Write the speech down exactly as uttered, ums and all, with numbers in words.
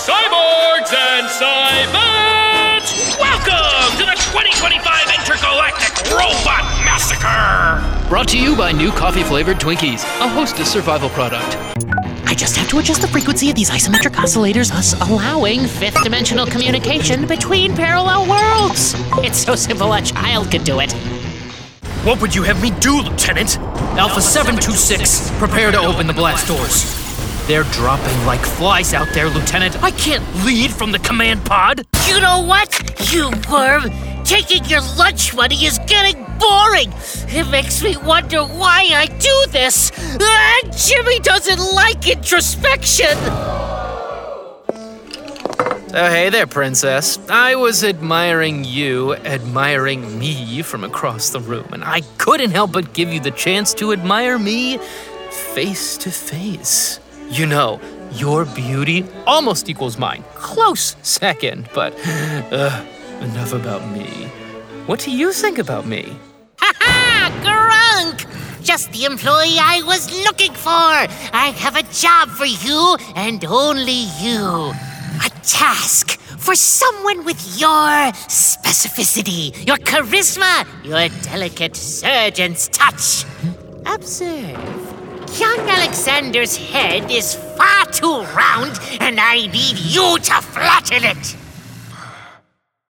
Cyborgs and Cybots! Welcome to the twenty twenty-five Intergalactic Robot Massacre! Brought to you by new coffee-flavored Twinkies, a Hostess survival product. I just have to adjust the frequency of these isometric oscillators, thus allowing fifth-dimensional communication between parallel worlds. It's so simple a child could do it. What would you have me do, Lieutenant? Alpha seven two six, prepare to open the blast doors. They're dropping like flies out there, Lieutenant. I can't lead from the command pod. You know what, you worm? Taking your lunch money is getting boring. It makes me wonder why I do this. Ah, Jimmy doesn't like introspection. Oh, hey there, Princess. I was admiring you, admiring me from across the room, and I couldn't help but give you the chance to admire me face to face. You know, your beauty almost equals mine. Close second, but uh, enough about me. What do you think about me? Ha ha! Grunk! Just the employee I was looking for. I have a job for you and only you. A task for someone with your specificity, your charisma, your delicate surgeon's touch. Observe. Young Alexander's head is far too round, and I need you to flatten it.